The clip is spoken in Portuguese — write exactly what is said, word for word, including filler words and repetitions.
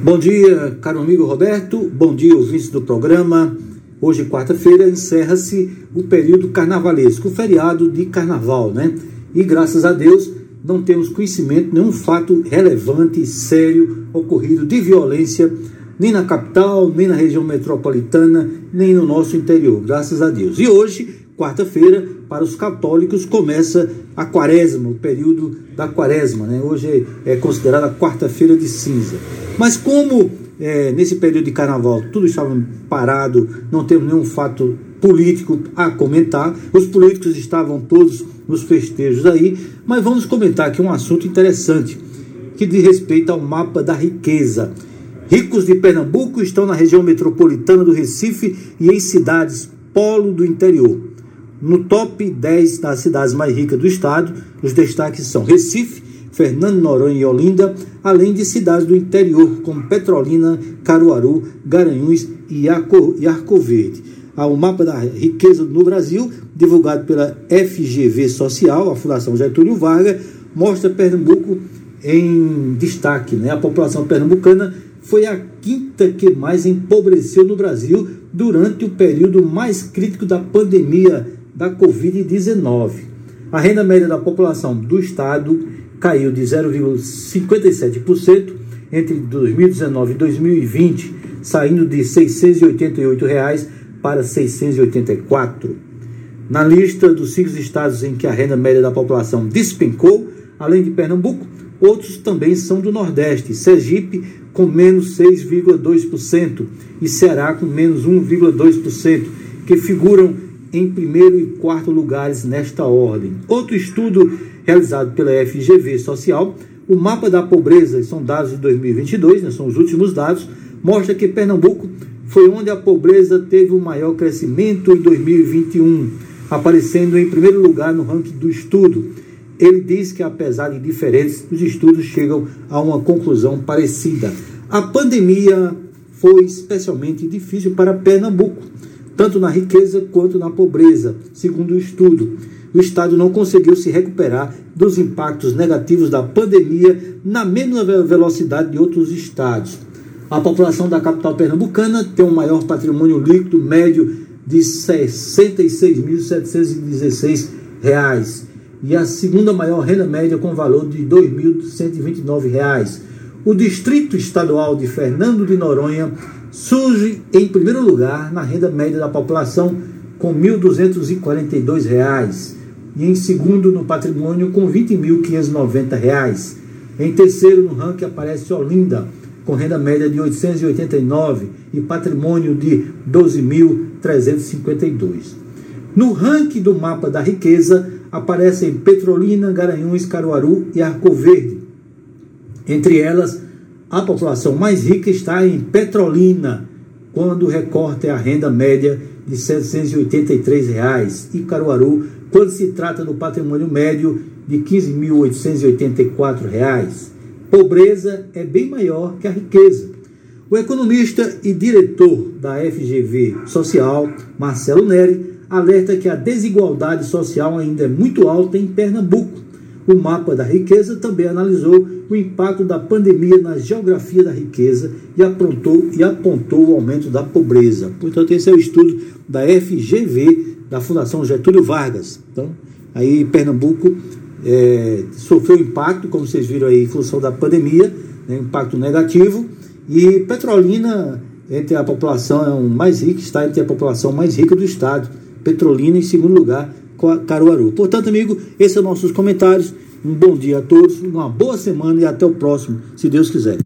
Bom dia, caro amigo Roberto, bom dia, ouvintes do programa. Hoje, quarta-feira, encerra-se o período carnavalesco, o feriado de carnaval, né? E graças a Deus não temos conhecimento de nenhum fato relevante, sério, ocorrido de violência, nem na capital, nem na região metropolitana, nem no nosso interior, graças a Deus. E hoje, quarta-feira, para os católicos, começa a quaresma, o período da quaresma, né? Hoje é considerada a quarta-feira de cinza. Mas como é, nesse período de carnaval tudo estava parado, não temos nenhum fato político a comentar, os políticos estavam todos nos festejos aí, mas vamos comentar aqui um assunto interessante, que diz respeito ao mapa da riqueza. Ricos de Pernambuco estão na região metropolitana do Recife e em cidades polo do interior. No top dez das cidades mais ricas do estado, os destaques são Recife, Fernando de Noronha e Olinda, além de cidades do interior, como Petrolina, Caruaru, Garanhuns e Arco, e Arco Verde. Há o mapa da riqueza no Brasil, divulgado pela F G V Social, a Fundação Getúlio Vargas, mostra Pernambuco em destaque, né? A população pernambucana foi a quinta que mais empobreceu no Brasil durante o período mais crítico da pandemia da covid dezenove. A renda média da população do estado caiu de zero vírgula cinquenta e sete por cento entre dois mil e dezenove e dois mil e vinte, saindo de seiscentos e oitenta e oito reais para seiscentos e oitenta e quatro. Na lista dos cinco estados em que a renda média da população despencou, além de Pernambuco, outros também são do Nordeste. Sergipe com menos seis vírgula dois por cento e Ceará com menos um vírgula dois por cento, que figuram em primeiro e quarto lugares nesta ordem. Outro estudo realizado pela F G V Social, o mapa da pobreza, são dados de dois mil e vinte e dois, né, são os últimos dados, mostra que Pernambuco foi onde a pobreza teve o maior crescimento em dois mil e vinte e um, aparecendo em primeiro lugar no ranking do estudo. Ele diz que, apesar de diferentes, os estudos chegam a uma conclusão parecida. A pandemia foi especialmente difícil para Pernambuco, tanto na riqueza quanto na pobreza, segundo o estudo. O estado não conseguiu se recuperar dos impactos negativos da pandemia na mesma velocidade de outros estados. A população da capital pernambucana tem um maior patrimônio líquido médio de sessenta e seis mil setecentos e dezesseis reais e a segunda maior renda média com valor de dois mil cento e vinte e nove reais. O Distrito Estadual de Fernando de Noronha surge em primeiro lugar na renda média da população com mil duzentos e quarenta e dois reais e em segundo no patrimônio com vinte mil quinhentos e noventa reais. Em terceiro no ranking aparece Olinda com renda média de oitocentos e oitenta e nove e patrimônio de doze mil trezentos e cinquenta e dois. No ranking do mapa da riqueza aparecem Petrolina, Garanhuns, Caruaru e Arco Verde. Entre elas, a população mais rica está em Petrolina, quando o recorte é a renda média de setecentos e oitenta e três reais, e Caruaru, quando se trata do patrimônio médio de quinze mil oitocentos e oitenta e quatro reais. Pobreza é bem maior que a riqueza. O economista e diretor da F G V Social, Marcelo Neri, alerta que a desigualdade social ainda é muito alta em Pernambuco. O mapa da riqueza também analisou o impacto da pandemia na geografia da riqueza e apontou, e apontou o aumento da pobreza. Portanto, esse é o estudo da F G V, da Fundação Getúlio Vargas. Então, aí Pernambuco é, sofreu impacto, como vocês viram aí, em função da pandemia, né, impacto negativo, e Petrolina, entre a população mais rica, está entre a população mais rica do estado. Petrolina em segundo lugar, Caruaru. Portanto, amigo, esses são nossos comentários. Um bom dia a todos, uma boa semana e até o próximo, se Deus quiser.